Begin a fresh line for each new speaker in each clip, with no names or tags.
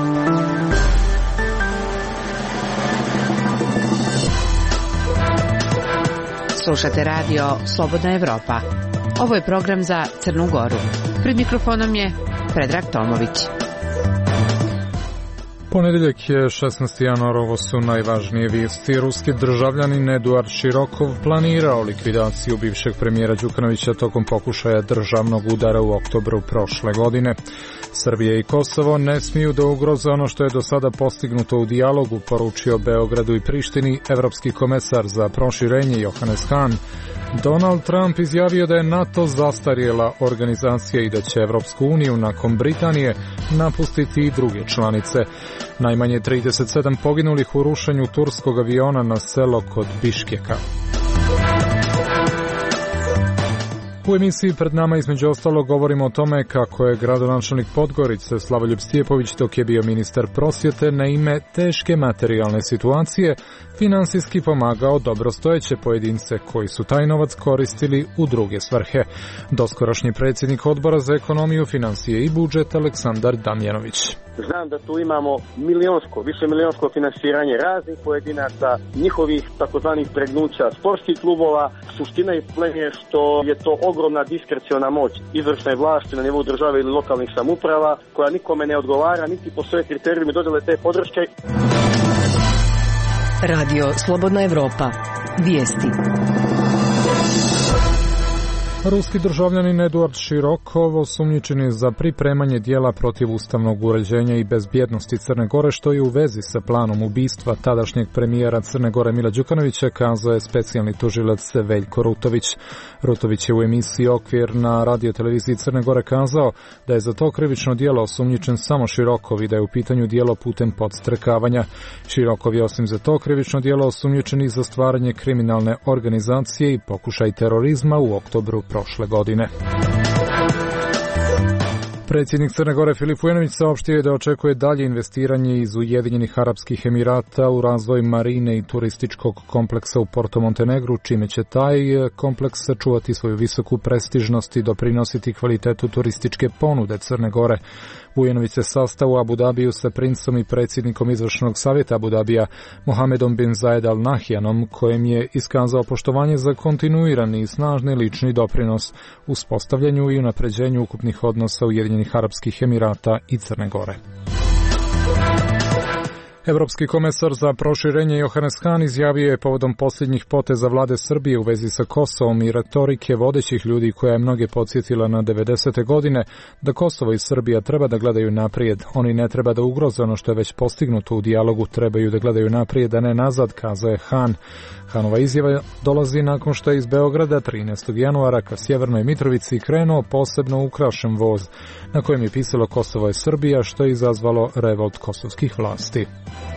Slušate radio Slobodna Evropa. Ovo je program za Crnu Goru. Pred mikrofonom je Predrag Tomović.
Ponedjeljak je 16. januar, ovo su najvažnije vijesti. Ruski državljanin Eduard Širokov planirao likvidaciju bivšeg premijera Đukanovića tokom pokušaja državnog udara u oktobru prošle godine. Srbija i Kosovo ne smiju da ugroze ono što je do sada postignuto u dijalogu, poručio Beogradu i Prištini evropski komesar za proširenje Johannes Hahn. Donald Trump izjavio da je NATO zastarjela organizacija i da će Evropsku uniju nakon Britanije napustiti i druge članice. Najmanje 37 poginulih u rušenju turskog aviona na selo kod Biškeka. U emisiji pred nama između ostalog govorimo o tome kako je gradonačelnik Podgorice Slavoljub Stjepović, dok je bio ministar prosvjete, na ime teške materijalne situacije finansijski pomagao dobrostojeće pojedince koji su taj novac koristili u druge svrhe. Doskorašnji predsjednik Odbora za ekonomiju, financije i budžet Aleksandar Damjanović.
Znam da tu imamo više milionsko finansiranje raznih pojedinaca, njihovih takozvanih pregnuća sportskih klubova. Suština i problem je što je to ogromna diskreciona moć izvršne vlasti na nivou države ili lokalnih samouprava koja nikome ne odgovara niti po svoje kriterijume dodjele te podrške.
Radio Slobodna Evropa. Vijesti.
Ruski državljanin Eduard Širokov osumnjičen je za pripremanje dijela protiv ustavnog uređenja i bezbjednosti Crne Gore, što je u vezi sa planom ubistva tadašnjeg premijera Crne Gore Mila Đukanovića, kazao je specijalni tužilac Veljko Rutović. Rutović je u emisiji Okvir na radioteleviziji Crne Gore kazao da je za to krivično djelo osumnjičen samo Širokov i da je u pitanju djelo putem podstrekavanja. Širokov je osim za to krivično djelo osumnjičen i za stvaranje kriminalne organizacije i pokušaj terorizma u oktobru prošle godine. Predsjednik Crne Gore Filip Vujanović saopštio je da očekuje dalje investiranje iz Ujedinjenih Arapskih Emirata u razvoj marine i turističkog kompleksa u Porto Montenegru, čime će taj kompleks sačuvati svoju visoku prestižnost i doprinositi kvalitetu turističke ponude Crne Gore. Vujanović se sastao u Abu Dabiju sa princom i predsjednikom izvršnog savjeta Abu Dabija Mohamedom bin Zayed Al Nahyanom, kojem je iskazao poštovanje za kontinuirani i snažni lični doprinos uspostavljanju i unapređenju ukupnih odnosa Ujedinjenih Arapskih Emirata i Crne Gore. Evropski komesar za proširenje Johannes Hahn izjavio je povodom posljednjih poteza vlade Srbije u vezi sa Kosovom i retorike vodećih ljudi koja je mnoge podsjetila na 90. godine da Kosovo i Srbija treba da gledaju naprijed. Oni ne treba da ugroze ono što je već postignuto u dijalogu, trebaju da gledaju naprijed, a ne nazad, kazao je Hahn. Hahnova izjava dolazi nakon što je iz Beograda 13. januara ka Sjevernoj Mitrovici krenuo posebno ukrašen voz na kojem je pisalo Kosovo je Srbija, što je izazvalo revolt kosovskih vlasti.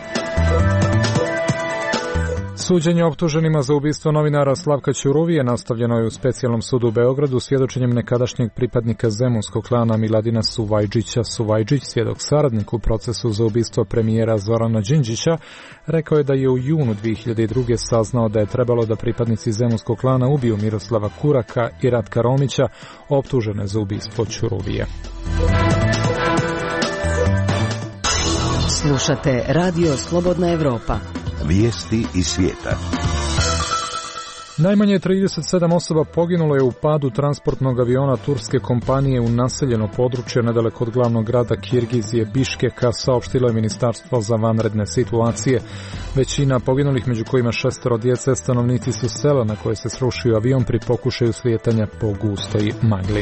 Suđenje optuženima za ubistvo novinara Slavka Ćuruvije nastavljeno je u specijalnom sudu u Beogradu svjedočenjem nekadašnjeg pripadnika zemunskog klana Miladina Suvajđića. Suvajđić, svjedok saradnik u procesu za ubistvo premijera Zorana Đinđića, rekao je da je u junu 2002. saznao da je trebalo da pripadnici zemunskog klana ubiju Miroslava Kuraka i Ratka Romića, optužene za ubistvo Ćuruvije.
Slušate Radio Slobodna Evropa.
Vijesti iz svijeta.
Najmanje 37 osoba poginulo je u padu transportnog aviona turske kompanije u naseljeno područje nedaleko od glavnog grada Kirgizije Biškeka, saopštilo je Ministarstvo za vanredne situacije. Većina poginulih, među kojima 6 djece, stanovnici su sela na koje se srušio avion pri pokušaju slijetanja po gustoj magli.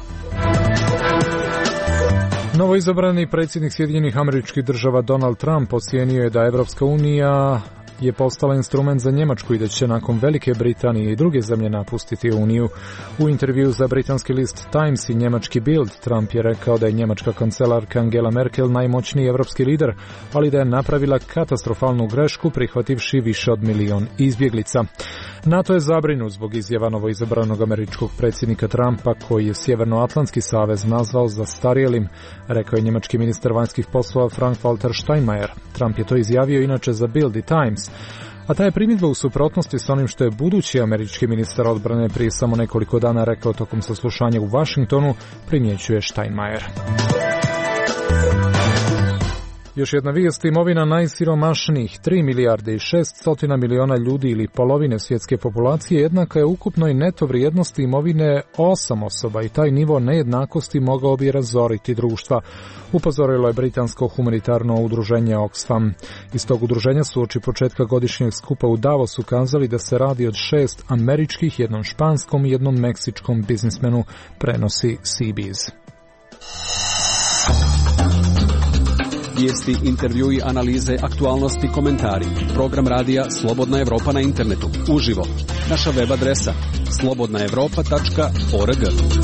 Novoizabrani predsjednik Sjedinjenih Američkih Država Donald Trump ocijenio je da Evropska unija je postala instrument za Njemačku i da će nakon Velike Britanije i druge zemlje napustiti Uniju. U intervju za britanski list Times i njemački Bild, Trump je rekao da je njemačka kancelarka Angela Merkel najmoćniji evropski lider, ali da je napravila katastrofalnu grešku prihvativši više od 1 milion izbjeglica. NATO je zabrinut zbog izjava novoizabranog američkog predsjednika Trumpa, koji je Sjevernoatlantski savez nazvao zastarjelim, rekao je njemački ministar vanjskih poslova Frank-Walter Steinmeier. Trump je to izjavio inače za Bild i Times, a ta je primjedba u suprotnosti s onim što je budući američki ministar odbrane prije samo nekoliko dana rekao tokom saslušanja u Washingtonu, primjećuje Steinmeier. Još jedna vijest, imovina najsiromašnijih 3 milijarde i 600 miliona ljudi ili polovine svjetske populacije jednaka je ukupnoj neto vrijednosti imovine 8 osoba i taj nivo nejednakosti mogao bi razoriti društva, upozorilo je britansko humanitarno udruženje Oxfam. Iz tog udruženja su oči početka godišnjeg skupa u Davosu kazali da se radi od 6 američkih, jednom španskom i jednom meksičkom biznismenu, prenosi CBS.
Vijesti, intervjui, analize, aktualnosti, komentari. Program radija Slobodna Evropa na internetu. Uživo. Naša web adresa slobodnaevropa.org.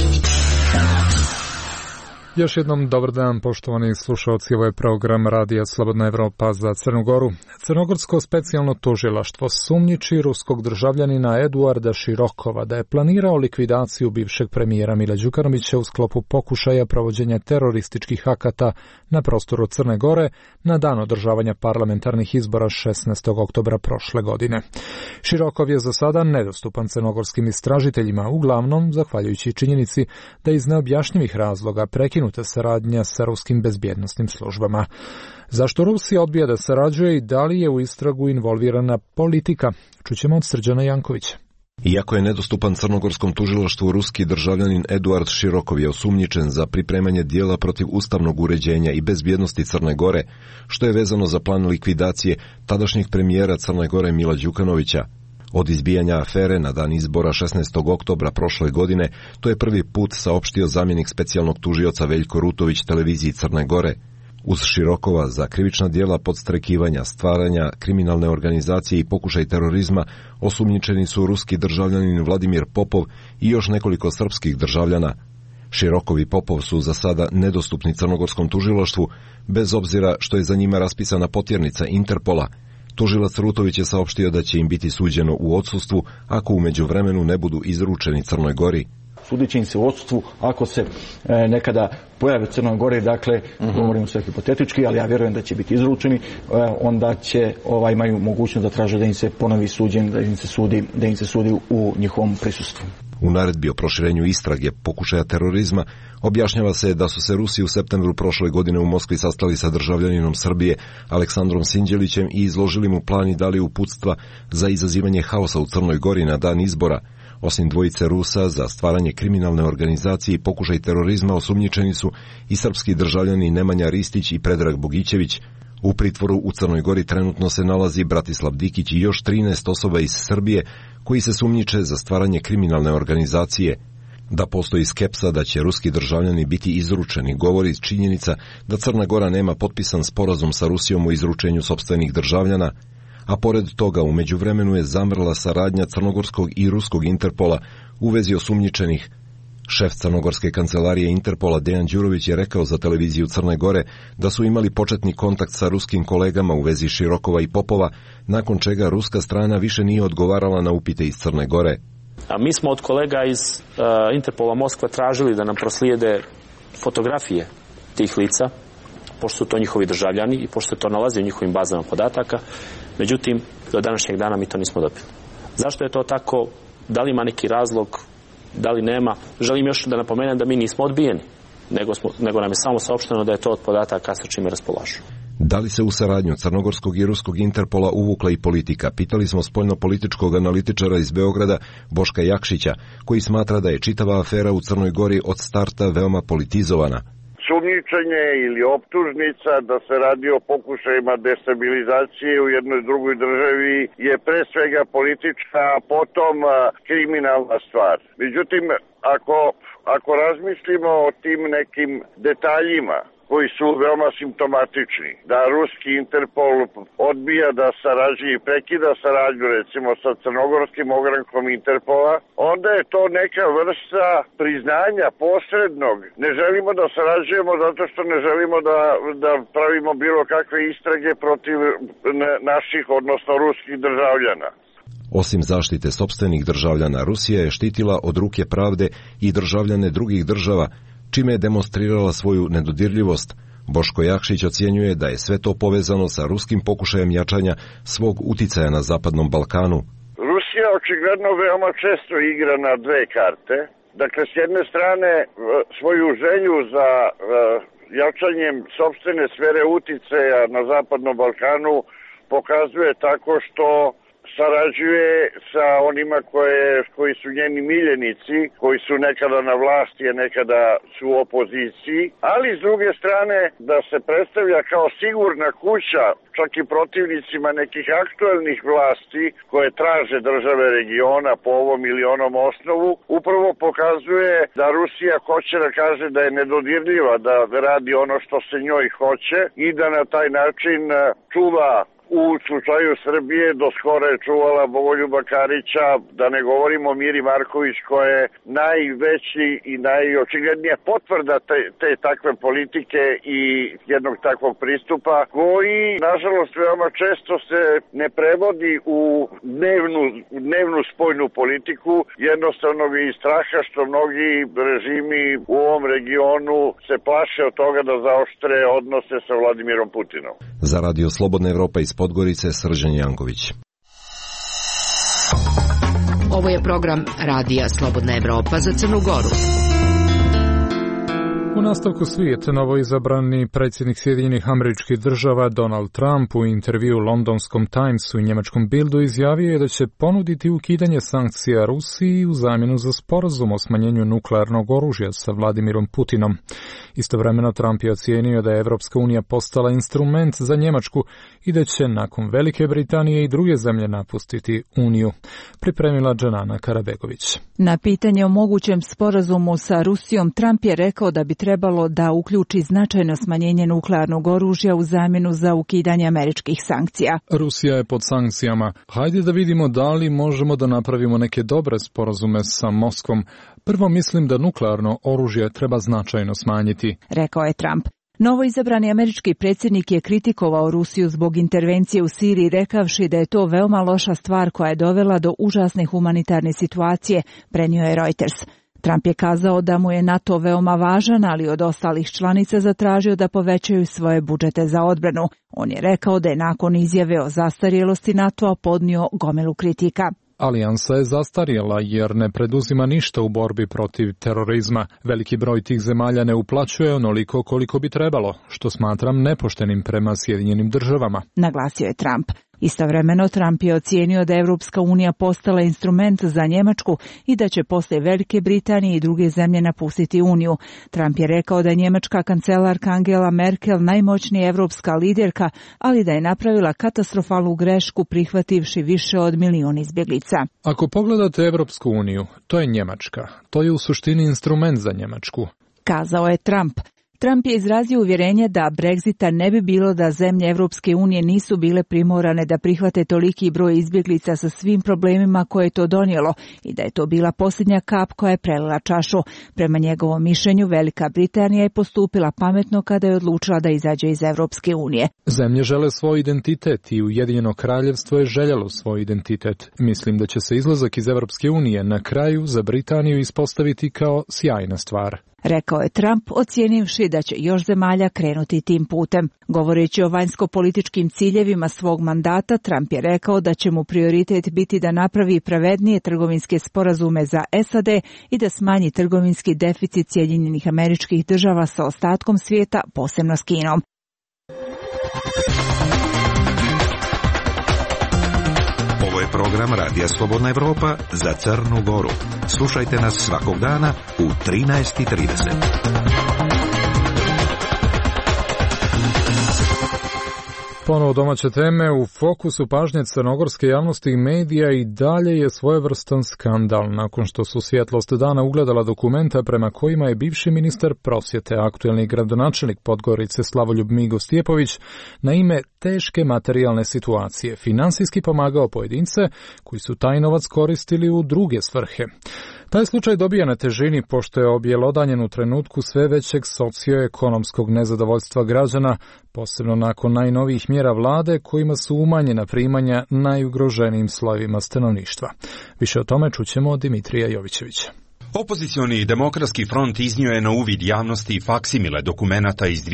Još jednom dobar dan, poštovani slušalci, ovo je program radija Slobodna Evropa za Crnu Goru. Crnogorsko specijalno tužilaštvo sumnjiči ruskog državljanina Eduarda Širokova da je planirao likvidaciju bivšeg premijera Mila Đukanovića u sklopu pokušaja provođenja terorističkih akata na prostoru Crne Gore na dan održavanja parlamentarnih izbora 16. oktobra prošle godine. Širokov je za sada nedostupan crnogorskim istražiteljima, uglavnom zahvaljujući činjenici da iz neobjašnjivih razloga prekinuta saradnja sa ruskim bezbjednosnim službama. Zašto Rusija odbija da sarađuje i da li je u istragu involvirana politika? Čućemo od Srđana Jankovića.
Iako je nedostupan crnogorskom tužilaštvu, ruski državljanin Eduard Širokov je osumnjičen za pripremanje dijela protiv ustavnog uređenja i bezbjednosti Crne Gore, što je vezano za plan likvidacije tadašnjeg premijera Crne Gore Mila Đukanovića. Od izbijanja afere na dan izbora 16. oktobra prošle godine, to je prvi put saopštio zamjenik specijalnog tužioca Veljko Rutović televiziji Crne Gore. Uz Širokova za krivična djela podstrekivanja, stvaranja kriminalne organizacije i pokušaj terorizma osumnjičeni su ruski državljanin Vladimir Popov i još nekoliko srpskih državljana. Širokov i Popov su za sada nedostupni crnogorskom tužilaštvu, bez obzira što je za njima raspisana potjernica Interpola. Tužilac Rutović je saopštio da će im biti suđeno u odsustvu ako u međuvremenu ne budu izručeni Crnoj Gori.
Sudit će im se u odsustvu ako se nekada pojave u Crnoj Gori, dakle, govorimo sve hipotetički, ali ja vjerujem da će biti izručeni, onda će imaju mogućnost da traže da im se ponovi suđenje, da im se sudi u njihovom prisustvu.
U naredbi o proširenju istrage pokušaja terorizma objašnjava se da su se Rusi u septembru prošle godine u Moskvi sastali sa državljaninom Srbije Aleksandrom Sinđelićem i izložili mu plan i dali uputstva za izazivanje haosa u Crnoj Gori na dan izbora. Osim dvojice Rusa, za stvaranje kriminalne organizacije i pokušaj terorizma osumnjičeni su i srpski državljani Nemanja Ristić i Predrag Bogićević. U pritvoru u Crnoj Gori trenutno se nalazi Bratislav Dikić i još 13 osoba iz Srbije koji se sumnjiče za stvaranje kriminalne organizacije. Da postoji skepsa da će ruski državljani biti izručeni govori činjenica da Crna Gora nema potpisan sporazum sa Rusijom o izručenju sopstvenih državljana, a pored toga u međuvremenu je zamrla saradnja crnogorskog i ruskog Interpola u vezi osumnjičenih. Šef crnogorske kancelarije Interpola Dejan Đurović je rekao za televiziju Crne Gore da su imali početni kontakt sa ruskim kolegama u vezi Širokova i Popova, nakon čega ruska strana više nije odgovarala na upite iz Crne Gore.
A mi smo od kolega iz Interpola Moskva tražili da nam proslijede fotografije tih lica, pošto su to njihovi državljani i pošto se to nalazi u njihovim bazama podataka. Međutim, do današnjeg dana mi to nismo dobili. Zašto je to tako? Da li ima neki razlog? Da li nema? Želim još da napomenem da mi nismo odbijeni, nego nam je samo saopšteno da je to od podataka sa čime raspolažu.
Da li se u saradnju crnogorskog i ruskog Interpola uvukla i politika? Pitali smo spoljnopolitičkog analitičara iz Beograda Boška Jakšića, koji smatra da je čitava afera u Crnoj Gori od starta veoma politizovana.
Sumnjičenje ili optužnica da se radi o pokušajima destabilizacije u jednoj drugoj državi je pre svega politička, a potom kriminalna stvar. Međutim, ako razmislimo o tim nekim detaljima koji su veoma simptomatični, da ruski Interpol odbija da sarađuje i prekida saradnju recimo sa crnogorskim ogrankom Interpola, onda je to neka vrsta priznanja posrednog. Ne želimo da sarađujemo zato što ne želimo da pravimo bilo kakve istrage protiv naših, odnosno ruskih državljana.
Osim zaštite sopstvenih državljana, Rusija je štitila od ruke pravde i državljane drugih država, čime je demonstrirala svoju nedodirljivost. Boško Jakšić ocjenjuje da je sve to povezano sa ruskim pokušajem jačanja svog uticaja na Zapadnom Balkanu.
Rusija očigledno veoma često igra na dve karte. Dakle, s jedne strane svoju želju za jačanjem sopstvene sfere uticaja na Zapadnom Balkanu pokazuje tako što sarađuje sa onima koji su njeni miljenici, koji su nekada na vlasti, a nekada su u opoziciji, ali s druge strane da se predstavlja kao sigurna kuća čak i protivnicima nekih aktuelnih vlasti koje traže države regiona po ovom ili onom osnovu, upravo pokazuje da Rusija hoće da kaže da je nedodirljiva, da radi ono što se njoj hoće i da na taj način čuva. U slučaju Srbije do skoro je čuvala Bogoljuba Karića, da ne govorimo o Miri Marković koja je najveći i najočiglednija potvrda te takve politike i jednog takvog pristupa koji, nažalost, veoma često se ne prevodi u dnevnu spoljnu politiku, jednostavno iz straha što mnogi režimi u ovom regionu se plaše od toga da zaoštre odnose sa Vladimirom Putinom.
Za Radio Slobodna Evropa iz Podgorice, Srđan Janković.
Ovo je program Radija Slobodna Evropa za Crnu Goru.
U nastavku svijeta novoizabrani predsjednik Sjedinjenih Američkih Država Donald Trump u intervju londonskom Timesu i njemačkom Bildu izjavio je da će ponuditi ukidanje sankcija Rusiji u zamjenu za sporazum o smanjenju nuklearnog oružja sa Vladimirom Putinom. Istovremeno Trump je ocijenio da je Evropska unija postala instrument za Njemačku i da će nakon Velike Britanije i druge zemlje napustiti Uniju. Pripremila Džanana Karabegović.
Na pitanje o mogućem sporazumu sa Rusijom Trump je rekao da bi trebalo da uključi značajno smanjenje nuklearnog oružja u zamjenu za ukidanje američkih sankcija.
Rusija je pod sankcijama. Hajde da vidimo da li možemo da napravimo neke dobre sporazume sa Moskvom. Prvo mislim da nuklearno oružje treba značajno smanjiti,
rekao je Trump. Novoizabrani američki predsjednik je kritikovao Rusiju zbog intervencije u Siriji, rekavši da je to veoma loša stvar koja je dovela do užasne humanitarne situacije, prenio je Reuters. Trump je kazao da mu je NATO veoma važan, ali od ostalih članica zatražio da povećaju svoje budžete za odbranu. On je rekao da je nakon izjave o zastarjelosti NATO-a podnio gomilu kritika.
Alijansa je zastarjela jer ne preduzima ništa u borbi protiv terorizma. Veliki broj tih zemalja ne uplaćuje onoliko koliko bi trebalo, što smatram nepoštenim prema Sjedinjenim Državama,
naglasio je Trump. Istovremeno Trump je ocijenio da je Evropska unija postala instrument za Njemačku i da će poslije Velike Britanije i druge zemlje napustiti Uniju. Trump je rekao da je njemačka kancelarka Angela Merkel najmoćnija evropska liderka, ali da je napravila katastrofalnu grešku prihvativši više od 1 milion izbjeglica.
Ako pogledate Evropsku uniju, to je Njemačka. To je u suštini instrument za Njemačku,
kazao je Trump. Trump je izrazio uvjerenje da Brexita ne bi bilo da zemlje Evropske unije nisu bile primorane da prihvate toliki broj izbjeglica sa svim problemima koje je to donijelo i da je to bila posljednja kap koja je prelila čašu. Prema njegovom mišljenju, Velika Britanija je postupila pametno kada je odlučila da izađe iz Evropske unije.
Zemlje žele svoj identitet i Ujedinjeno kraljevstvo je željelo svoj identitet. Mislim da će se izlazak iz Evropske unije na kraju za Britaniju ispostaviti kao sjajna stvar,
rekao je Trump, ocijenivši da će još zemalja krenuti tim putem. Govoreći o vanjsko-političkim ciljevima svog mandata, Trump je rekao da će mu prioritet biti da napravi pravednije trgovinske sporazume za SAD i da smanji trgovinski deficit Sjedinjenih Američkih Država sa ostatkom svijeta, posebno s Kinom.
Ovo je program Radija Slobodna Evropa za Crnu Goru. Slušajte nas svakog dana u 13:30.
Ponovo domaće teme. U fokusu pažnje crnogorske javnosti i medija i dalje je svojevrstan skandal nakon što su svjetlost dana ugledala dokumenta prema kojima je bivši ministar prosvjete, aktuelni gradonačelnik Podgorice Slavoljub Migo Stjepović na ime teške materijalne situacije finansijski pomagao pojedince koji su taj novac koristili u druge svrhe. Taj slučaj dobija na težini pošto je objelodanjen u trenutku sve većeg socioekonomskog nezadovoljstva građana, posebno nakon najnovijih mjera vlade kojima su umanjena primanja najugroženijim slojevima stanovništva. Više o tome čućemo od Dimitrija Jovićevića.
Opozicioni demokratski front iznio je na uvid javnosti faksimile dokumenata iz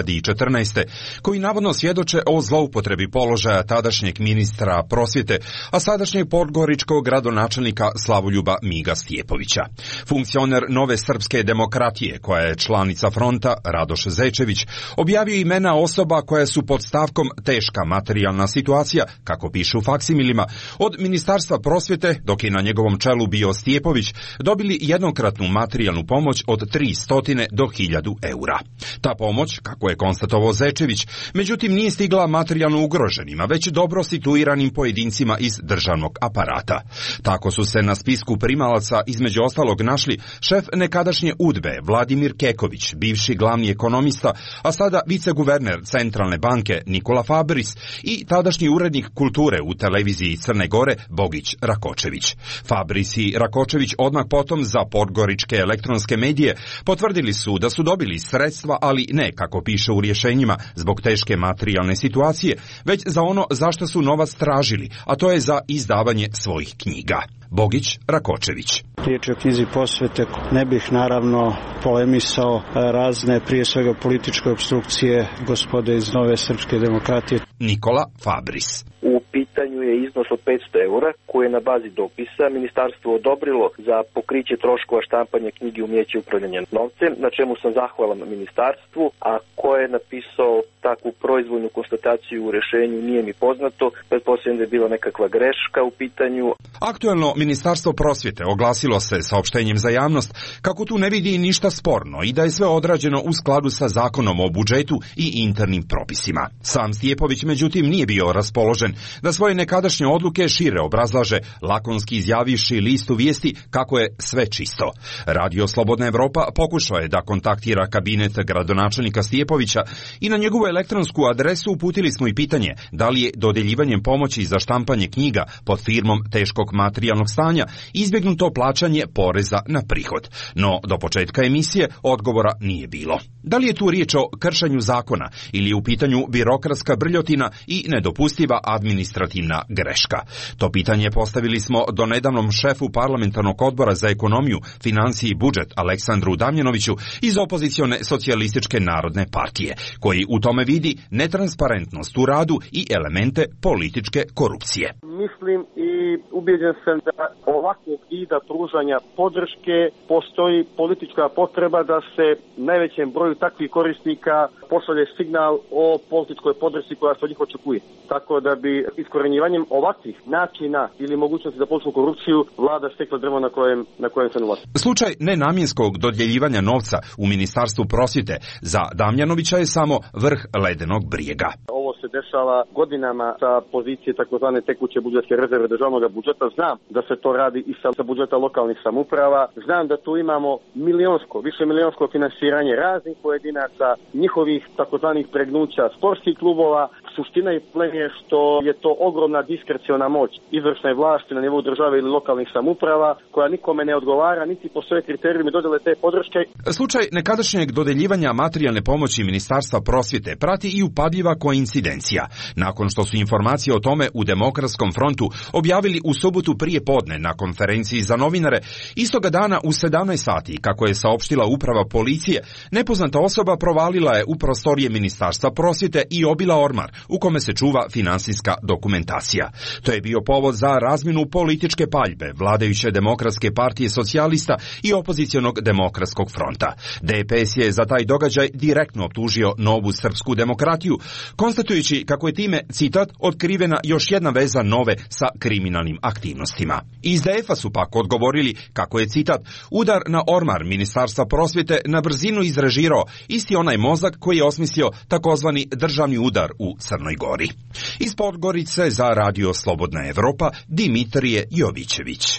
2014. koji navodno svjedoče o zloupotrebi položaja tadašnjeg ministra prosvjete, a sadašnjeg podgoričkog gradonačelnika Slavoljuba Miga Stjepovića. Funkcioner Nove srpske demokratije, koja je članica fronta, Radoš Zečević, objavio imena osoba koje su pod stavkom teška materijalna situacija, kako pišu u faksimilima, od Ministarstva prosvjete, dok je na njegovom čelu bio Stjepović, dobili jednokratnu materijalnu pomoć od 300 do 1000 eura. Ta pomoć, kako je konstatovao Zečević, međutim nije stigla materijalno ugroženima, već dobro situiranim pojedincima iz državnog aparata. Tako su se na spisku primalaca između ostalog našli šef nekadašnje UDBE Vladimir Keković, bivši glavni ekonomista, a sada viceguverner Centralne banke Nikola Fabris i tadašnji urednik kulture u televiziji Crne Gore Bogić Rakočević. Fabris i Rakočević odmah potom za podgoričke elektronske medije potvrdili su da su dobili sredstva, ali ne, kako piše u rješenjima, zbog teške materijalne situacije, već za ono zašto su novac tražili, a to je za izdavanje svojih knjiga. Bogić Rakočević.
Riječ je o knjizi posvete. Ne bih naravno polemisao razne, prije svega političke opstrukcije gospode iz Nove srpske demokratije.
Nikola Fabris.
U pitanju je iznos od 500 eura koji je na bazi dopisa ministarstvo odobrilo za pokriće troškova štampanja knjige Umijeće upravljanja novcem, na čemu sam zahvalan ministarstvu, a ko je napisao takvu proizvoljnu konstataciju u rješenju nije mi poznato, pretpostavljam da je bila nekakva greška u pitanju.
Aktuelno Ministarstvo prosvjete oglasilo se saopštenjem za javnost kako tu ne vidi ništa sporno i da je sve odrađeno u skladu sa zakonom o budžetu i internim propisima. Sam Stjepović međutim nije bio raspoložen da svoje nekadašnje odluke šire obrazlaže, lakonski izjavivši listu vijesti kako je sve čisto. Radio Slobodna Evropa pokušao je da kontaktira kabinet gradonačelnika Stjepovića i na njegovu elektronsku adresu uputili smo i pitanje da li je dodjeljivanjem pomoći za štampanje knjiga pod firmom teškog materijalnog stanja izbjegnuto plaćanje poreza na prihod. No, do početka emisije odgovora nije bilo. Da li je tu riječ o kršenju zakona ili je u pitanju birokratska brljotina i nedopustiva administrativna greška? To pitanje postavili smo do nedavnom šefu parlamentarnog odbora za ekonomiju, financije i budžet Aleksandru Damjanoviću iz opozicione socijalističke narodne partije, koji u tome vidi netransparentnost u radu i elemente političke korupcije.
Mislim i ubijeđen sam da ovakvog vida pružanja podrške postoji politička potreba da se najvećem broju takvih korisnika pošalje signal o političkoj podršci koja se od njih očekuje. Tako da bi iskorenjivanjem ovakvih načina ili mogućnosti za političku korupciju vlada stekla drvo na kojem se nalazi.
Slučaj nenamjenskog dodjeljivanja novca u Ministarstvu prosvjete za Damjanovića je samo vrh ledenog brijega.
Ovo se dešava godinama sa pozicije takozvane tekuće budžetske rezerve državnog budžeta. Znam da se to radi i sa budžeta lokalnih samouprava. Znam da tu imamo više milionsko finansiranje raznih pojedinaca, njihovih takozvanih pregnuća sportskih klubova. Suština je što je to ogromna diskreciona moć izvršne vlasti na nivou države ili lokalnih samouprava koja nikome ne odgovara, niti postoje kriterijumi dodjele te podrške.
Slučaj nekadašnjeg dodeljivanja materijalne pomoći Ministarstva prosvjete prati i upadljiva koincidencija. Nakon što su informacije o tome u Demokratskom frontu objavili u subotu prije podne na konferenciji za novinare, istoga dana u 17 sati, kako je saopštila uprava policije, nepoznata osoba provalila je u prostorije Ministarstva prosvjete i obila ormar u kome se čuva finansijska dokumentacija. To je bio povod za razmjenu političke paljbe vladajuće Demokratske partije socijalista i opozicionog Demokratskog fronta. DPS je za taj događaj direktno optužio Novu srpsku demokratiju, konstatujući kako je time, citat, otkrivena još jedna veza Nove sa kriminalnim aktivnostima. Iz DF-a su pak odgovorili kako je, citat, udar na ormar Ministarstva prosvjete na brzinu izrežirao isti onaj mozak koji je osmislio takozvani državni udar u Crnoj Gori. Iz Podgorice za Radio Slobodna Evropa Dimitrije Jovićević.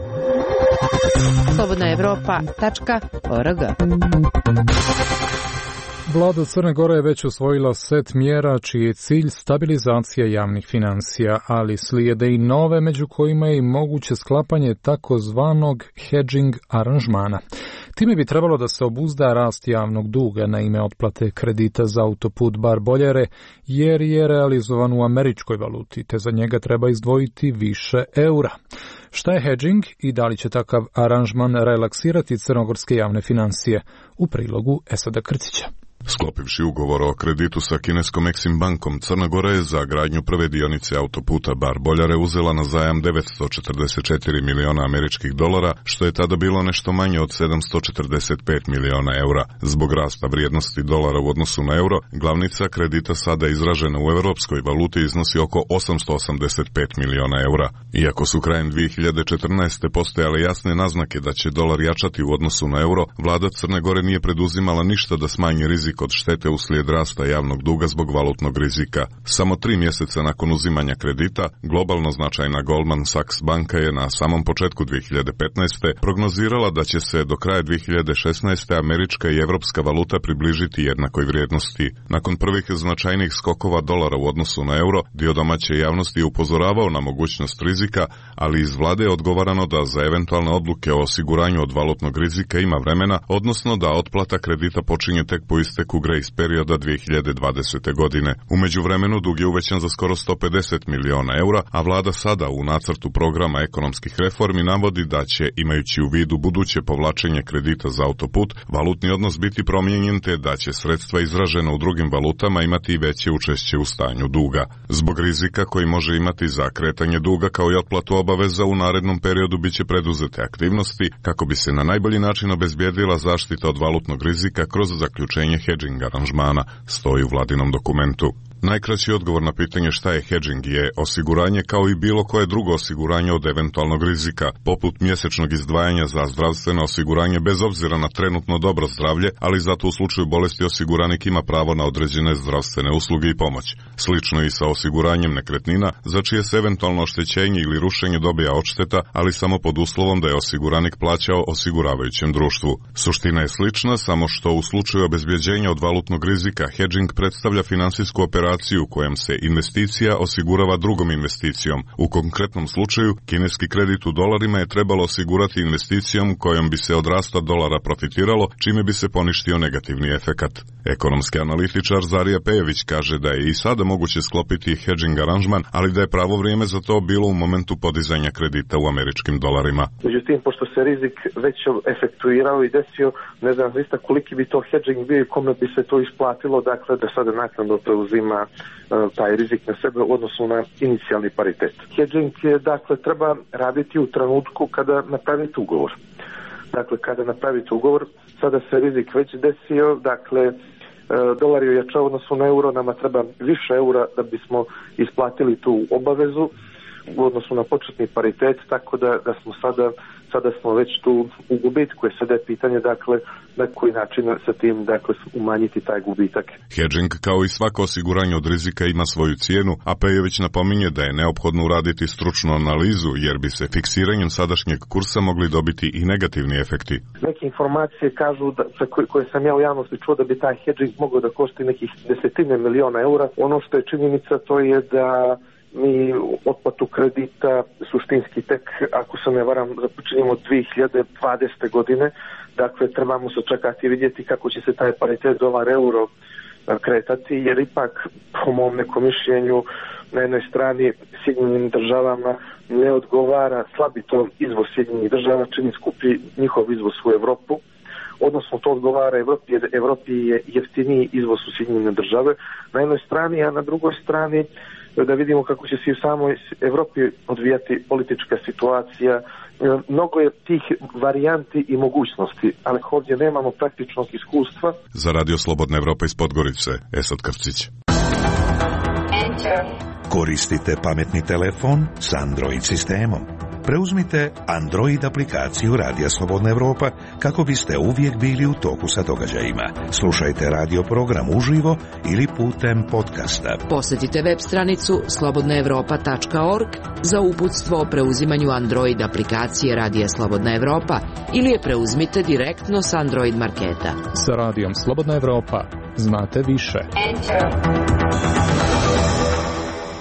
slobodnaevropa.org.
Vlada Crne Gore je već usvojila set mjera čiji je cilj stabilizacija javnih financija, ali slijede i nove, među kojima je i moguće sklapanje takozvanog hedging aranžmana. Time bi trebalo da se obuzda rast javnog duga na ime otplate kredita za autoput Bar-Boljare, jer je realizovan u američkoj valuti, te za njega treba izdvojiti više eura. Šta je hedžing i da li će takav aranžman relaksirati crnogorske javne financije? U prilogu Esada Krcića.
Sklopivši ugovor o kreditu sa kineskom Exim bankom, Crna Gora je za gradnju prve dionice autoputa Bar-Boljare uzela na zajam 944 miliona američkih dolara, što je tada bilo nešto manje od 745 miliona eura. Zbog rasta vrijednosti dolara u odnosu na euro, glavnica kredita sada izražena u evropskoj valuti iznosi oko 885 miliona eura. Iako su krajem 2014. postojale jasne naznake da će dolar jačati u odnosu na euro, vlada Crne Gore nije preduzimala ništa da smanji rizik od štete uslijed rasta javnog duga zbog valutnog rizika. Samo 3 mjeseca nakon uzimanja kredita, globalno značajna Goldman Sachs banka je na samom početku 2015. prognozirala da će se do kraja 2016. američka i evropska valuta približiti jednakoj vrijednosti. Nakon prvih značajnih skokova dolara u odnosu na euro, dio domaće javnosti je upozoravao na mogućnost rizika, ali iz vlade je odgovarano da za eventualne odluke o osiguranju od valutnog rizika ima vremena, odnosno da otplata kredita počinje tek po isteku grace perioda 2020. godine. U međuvremenu dug je uvećan za skoro 150 miliona eura, a vlada sada u nacrtu programa ekonomskih reformi navodi da će, imajući u vidu buduće povlačenje kredita za autoput, valutni odnos biti promijenjen te da će sredstva izražena u drugim valutama imati veće učešće u stanju duga. Zbog rizika koji može imati za kretanje duga kao i otplatu obaveza u narednom periodu biće preduzete aktivnosti kako bi se na najbolji način obezbijedila zaštita od valutnog rizika kroz zaključenje hedžing aranžmana, stoji u vladinom dokumentu. Najkraći odgovor na pitanje šta je hedžing je osiguranje kao i bilo koje drugo osiguranje od eventualnog rizika, poput mjesečnog izdvajanja za zdravstveno osiguranje bez obzira na trenutno dobro zdravlje, ali zato u slučaju bolesti osiguranik ima pravo na određene zdravstvene usluge i pomoć. Slično i sa osiguranjem nekretnina, za čije se eventualno oštećenje ili rušenje dobija odšteta, ali samo pod uslovom da je osiguranik plaćao osiguravajućem društvu. Suština je slična, samo što u slučaju obezbjeđenja od valutnog rizika hedžing predstavlja finansijsku operaciju u kojem se investicija osigurava drugom investicijom. U konkretnom slučaju, kineski kredit u dolarima je trebalo osigurati investicijom kojom bi se od rasta dolara profitiralo, čime bi se poništio negativni efekat. Ekonomski analitičar Zarija Pejević kaže da je i sada moguće sklopiti hedžing aranžman, ali da je pravo vrijeme za to bilo u momentu podizanja kredita u američkim dolarima.
Međutim, pošto se rizik već efektuirao i desio, ne znam zaista koliki bi to hedžing bio i kome bi se to isplatilo, dakle da sada naknadno preuzima taj rizik na sebe u odnosu na inicijalni paritet. Hedžing je, dakle, treba raditi u trenutku kada napravite ugovor. Dakle, kada napravite ugovor, sada se rizik već desio, dakle, dolar je jačao u odnosu na euro, nama treba više eura da bismo isplatili tu obavezu u odnosu na početni paritet, tako da smo sada smo već tu u gubitku. Je sada je pitanje, dakle, na koji način sa tim, dakle, umanjiti taj gubitak.
Hedžing, kao i svako osiguranje od rizika, ima svoju cijenu, a Pejević napominje da je neophodno uraditi stručnu analizu, jer bi se fiksiranjem sadašnjeg kursa mogli dobiti i negativni efekti.
Neke informacije kažu, koje sam ja u javnosti čuo, da bi taj hedžing mogao da košti nekih 10 miliona eura. Ono što je činjenica, to je da mi otplatu kredita suštinski tek, ako se ne varam, započinjemo 2020. godine. Dakle, trebamo se čekati i vidjeti kako će se taj paritet dolar-euro kretati, jer ipak, po mom nekom mišljenju, na jednoj strani Sjedinjenim državama ne odgovara slabito izvoz Sjedinjenih država, čini skupi njihov izvoz u Evropu. Odnosno, to odgovara Evropi, jer Evropi je jeftiniji izvoz u Sjedinjene države na jednoj strani, a na drugoj strani da vidimo kako će se i u samoj Evropi odvijati politička situacija. Mnogo je tih varijanti i mogućnosti, ali ovdje nemamo praktičnog iskustva.
Za Radio Slobodna Evropa iz Podgorice, Esad Krcić.
Koristite pametni telefon s Android sistemom. Preuzmite Android aplikaciju Radija Slobodna Evropa kako biste uvijek bili u toku sa događajima. Slušajte radio program uživo ili putem podcasta.
Posjetite web stranicu slobodnaevropa.org za uputstvo o preuzimanju Android aplikacije Radija Slobodna Evropa ili je preuzmite direktno s Android marketa.
Sa Radijom Slobodna Evropa znate više.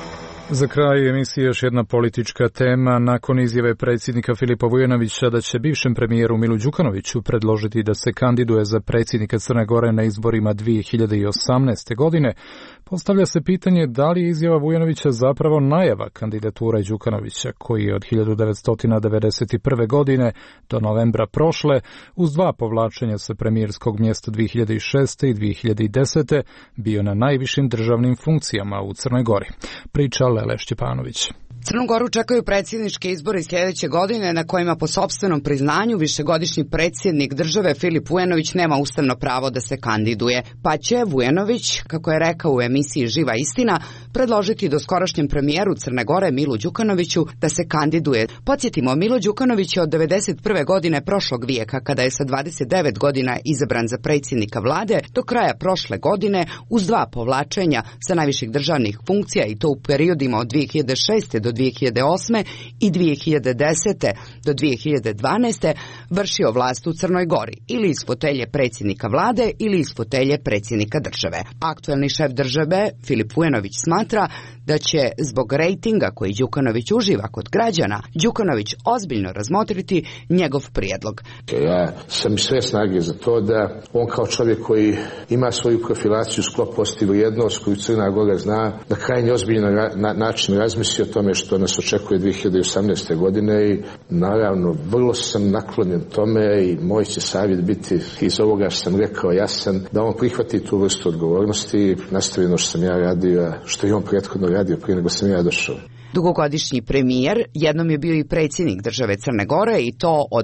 Za kraj emisije još jedna politička tema. Nakon izjave predsjednika Filipa Vujanovića da će bivšem premijeru Milu Đukanoviću predložiti da se kandiduje za predsjednika Crne Gore na izborima 2018. godine, postavlja se pitanje da li je izjava Vujanovića zapravo najava kandidatura Đukanovića, koji je od 1991. godine do novembra prošle, uz dva povlačenja sa premijerskog mjesta 2006. i 2010. bio na najvišim državnim funkcijama u Crnoj Gori. Priča Lele Šćepanović.
Crnu Goru čekaju predsjedničke izbori sljedeće godine na kojima po sopstvenom priznanju višegodišnji predsjednik države Filip Vujanović nema ustavno pravo da se kandiduje, pa će Vujanović, kako je rekao u emisiji Živa istina, predložiti doskorašnjem premijeru Crne Gore Milu Đukanoviću da se kandiduje. Podsjetimo, Milo Đukanović je od 1991. godine prošlog vijeka, kada je sa 29 godina izabran za predsjednika vlade, do kraja prošle godine uz dva povlačenja sa najviših državnih funkcija, i to u periodima od 2006. do 2008. i 2010. do 2012. vršio vlast u Crnoj Gori, ili iz fotelje predsjednika vlade ili iz fotelje predsjednika države. Aktuelni šef države Filip Vujanović smatra da će zbog rejtinga koji Đukanović uživa kod građana, Đukanović ozbiljno razmotriti njegov prijedlog.
Ja sam sve snage za to da on kao čovjek koji ima svoju profilaciju, sklop postignujednost koju Crna Gora zna, na krajnje ozbiljan način razmisli o tome što nas očekuje 2018. godine i naravno vrlo sam naklonjen tome i moj će savjet biti iz ovoga što sam rekao jasan, da on prihvati tu vrstu odgovornosti, nastavljeno što sam ja radio, što je on prethodno radio prije nego sam ja došao.
Dugogodišnji premijer jednom je bio i predsjednik države Crne Gore, i to od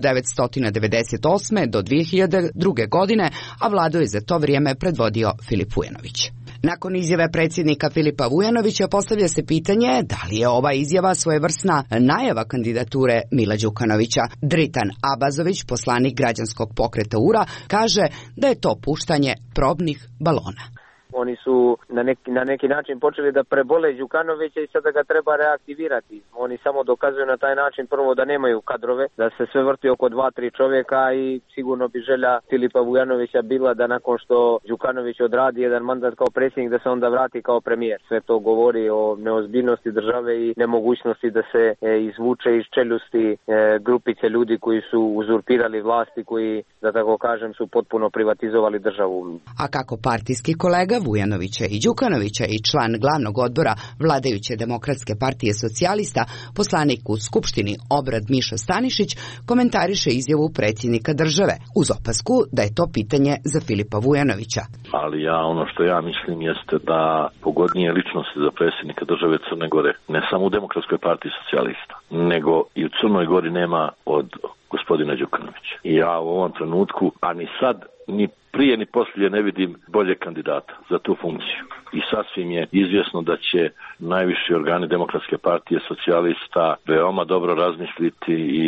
1998. do 2002. godine, a vladu je za to vrijeme predvodio Filip Vujanović. Nakon izjave predsjednika Filipa Vujanovića postavlja se pitanje da li je ova izjava svojevrsna najava kandidature Mila Đukanovića. Dritan Abazović, poslanik građanskog pokreta URA, kaže da je to puštanje probnih balona.
Oni su na neki način počeli da prebole Đukanovića i sada ga treba reaktivirati. Oni samo dokazuju na taj način prvo da nemaju kadrove, da se sve vrti oko 2-3 čovjeka i sigurno bi želja Filipa Vujanovića bila da nakon što Đukanović odradi jedan mandat kao predsjednik da se onda vrati kao premijer. Sve to govori o neozbiljnosti države i nemogućnosti da se izvuče iz čeljusti grupice ljudi koji su uzurpirali vlasti, koji, da tako kažem, su potpuno privatizovali državu.
A kako partijski kolega Vujanovića i Đukanovića i član glavnog odbora vladajuće Demokratske partije socijalista, poslanik u Skupštini Obrad Mišo Stanišić, komentariše izjavu predsjednika države, uz opasku da je to pitanje za Filipa Vujanovića.
Ali ono što ja mislim jeste da pogodnije ličnosti za predsjednika države Crne Gore, ne samo u Demokratskoj partiji socijalista, nego i u Crnoj Gori nema od gospodina Đukanovića. I ja u ovom trenutku, a ni sad, ni prije ni poslije ne vidim bolje kandidata za tu funkciju. I sasvim je izvjesno da će najviši organi Demokratske partije socijalista veoma dobro razmisliti i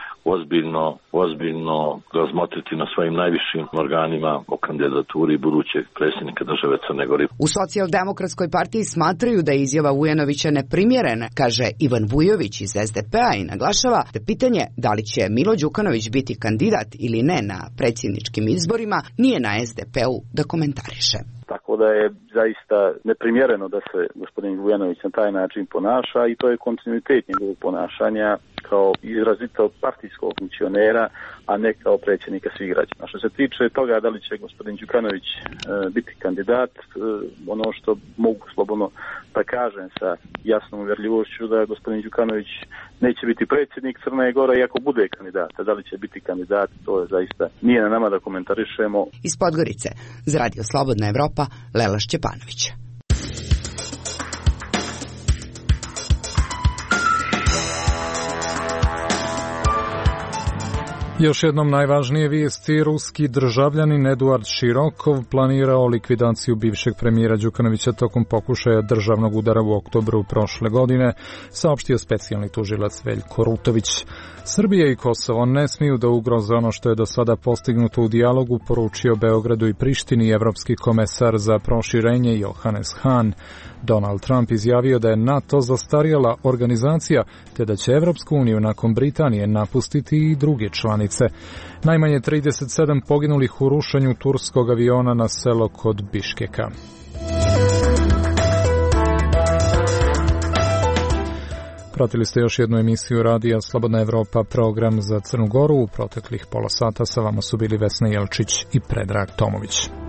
ozbiljno razmotriti na svojim najvišim organima o kandidaturi budućeg predsjednika države Crne Gore.
U Socijaldemokratskoj partiji smatraju da je izjava Vujanovića neprimjerena, kaže Ivan Vujović iz SDP-a, i naglašava da pitanje da li će Milo Đukanović biti kandidat ili ne na predsjedničkim izborima nije na SDP-u da komentariše.
Tako da je zaista neprimjereno da se gospodin Vujanović na taj način ponaša i to je kontinuitet njegovog ponašanja kao izrazito partijskog funkcionera, a ne kao predsjednika svih građana. Što se tiče toga da li će gospodin Đukanović biti kandidat, ono što mogu slobodno da kažem sa jasnom uvjerljivošću da gospodin Đukanović neće biti predsjednik Crne Gore i ako bude kandidat. Da li će biti kandidat, to je zaista nije na nama da komentarišemo.
Iz Podgorice, za Radio Slobodna Evropa, Lela Šćepanović.
Još jednom najvažnije vijesti: ruski državljanin Eduard Širokov planirao likvidaciju bivšeg premijera Đukanovića tokom pokušaja državnog udara u oktobru prošle godine, saopštio specijalni tužilac Veljko Rutović. Srbija i Kosovo ne smiju da ugroze ono što je do sada postignuto u dijalogu, poručio Beogradu i Prištini evropski komesar za proširenje Johannes Hahn. Donald Trump izjavio da je NATO zastarjela organizacija, te da će Evropsku uniju nakon Britanije napustiti i druge članice. Najmanje 37 poginulih u rušenju turskog aviona na selo kod Biškeka. Pratili ste još jednu emisiju radija Slobodna Evropa, program za Crnu Goru. U proteklih pola sata sa vama su bili Vesna Jelčić i Predrag Tomović.